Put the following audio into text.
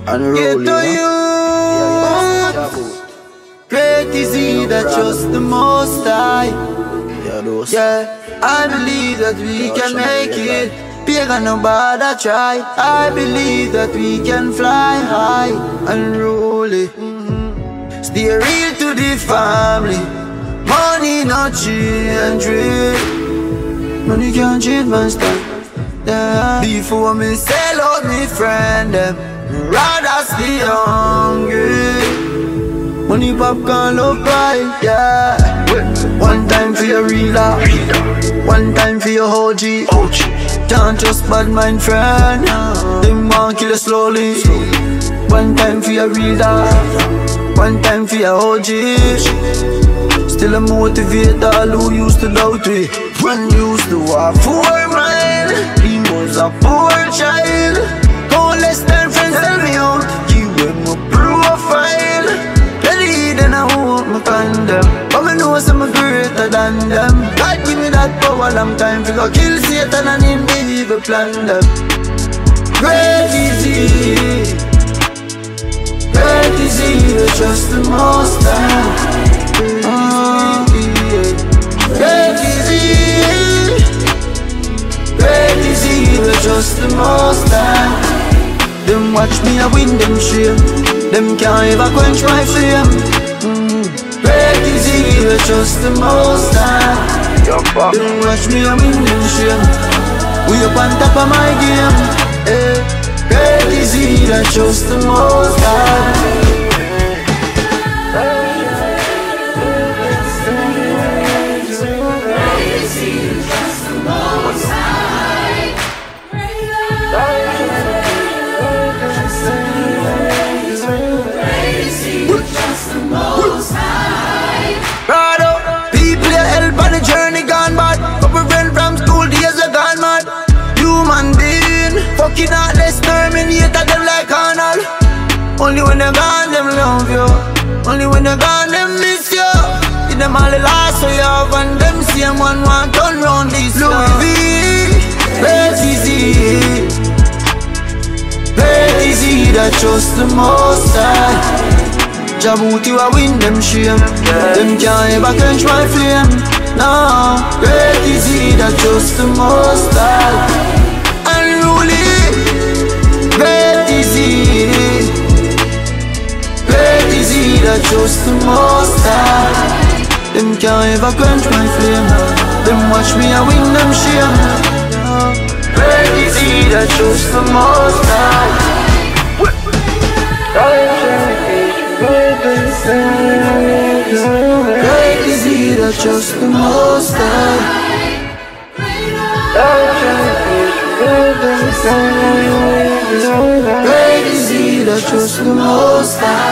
Unruly, Get to you. Great is he that trusts the Most High. Yeah, I believe that we can make it. Bigger no bother try. I believe that we can fly high. Unruly. Stay real to the family. Money not change. Money can't change my style. Yeah. Before me sell out me friend them, rather stay hungry. Money popcorn love pride, yeah. One time for your reader, one time for your OG. Can't trust bad mind friend, them want kill you slowly. One time for your reader, one time for your OG. Still a motivate all who used to doubt me. One used to walk 4 miles, he was a poor child. Don't let stand friends tell me out, give him a profile. Then I want my condom, but me know some greater than them. God give me that power, long time to go kill Satan and him the evil plan them. Great is he, trust the Most High. Great is he, trust the Most High. Them watch me I win them shame, them can't ever quench my flame. Great is he that trust the Most High. Don't watch me, I'm in them shame. We up on top of my game. Great is he that trust the Most High. Fucking heartless, terminator them like Arnold. Only when they're gone, them love you. Only when they're gone, them miss you. Give them all the last so you have, and them same one want turn round this Louis V. Great is he, great is he that trust the Most High. Jabuti wa win them shame, them can't ever quench my flame. No, great is he that trust the Most High. Great is he that trust the Most High. Them can't ever quench my flame. Them watch me I win them shame. Great is he that trust the Most High. Great is he that trust the Most High. Great is he that trust the Most High.